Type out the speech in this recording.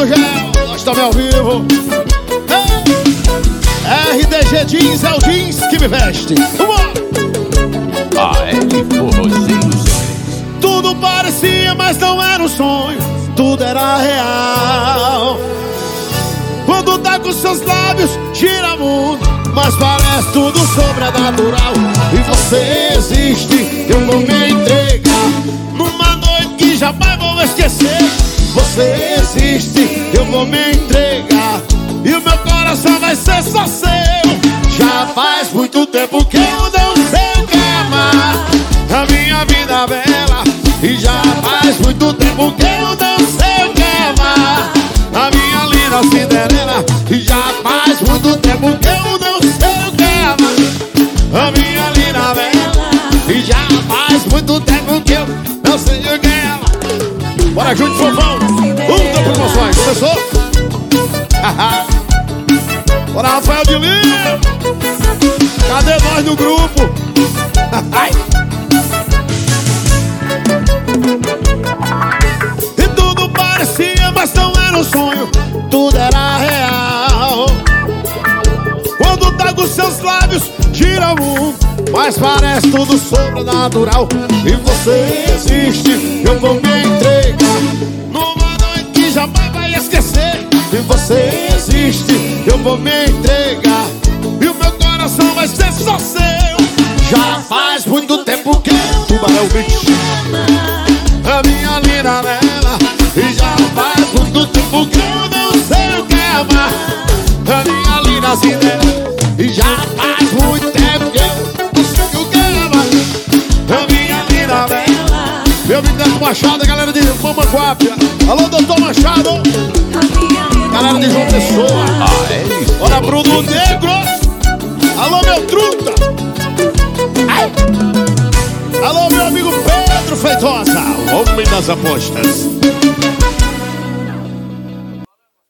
do gel, nós estamos ao vivo. RDG Jeans é o jeans que me veste. Vambora! Tudo parecia, mas não era um sonho. Tudo era real. Quando tá com seus lábios, gira mundo, mas parece tudo sobrenatural. E você existe, eu vou me entregar numa noite que jamais vou esquecer. Você existe, eu vou me entregar e o meu coração vai ser só seu. Já faz muito tempo que eu não sei o que amar a minha vida bela. E já faz muito tempo que eu não sei o que amar a minha linda Cinderela. E já faz muito tempo que eu não sei o que amar a minha linda bela. E já faz muito tempo que eu não sei o que amar. Bora junto, fofão. Dupla promoções, começou? Bora, Rafael de Lima. Cadê nós no grupo? E tudo parecia, mas não era um sonho. Tudo era real. Quando tá com seus lábios, gira o mundo, mas parece tudo sobrenatural. E você existe, eu vou me entregar numa noite que jamais vai esquecer. E você existe, eu vou me entregar e o meu coração vai ser só seu. Já faz muito tempo que Tubarão Beach a minha linda nela. E já faz muito tempo que eu não sei o que amar a minha linda Cinderela. E já faz muito tempo que eu não sei o que amar a minha linda bela. Meu amigo Neto Machado, a galera de Mamanguape. Alô, doutor Machado. Galera de João Pessoa. Bora, Bruno Negro. Alô, meu truta. Ai. Alô, meu amigo Pedro Feitosa, homem das apostas.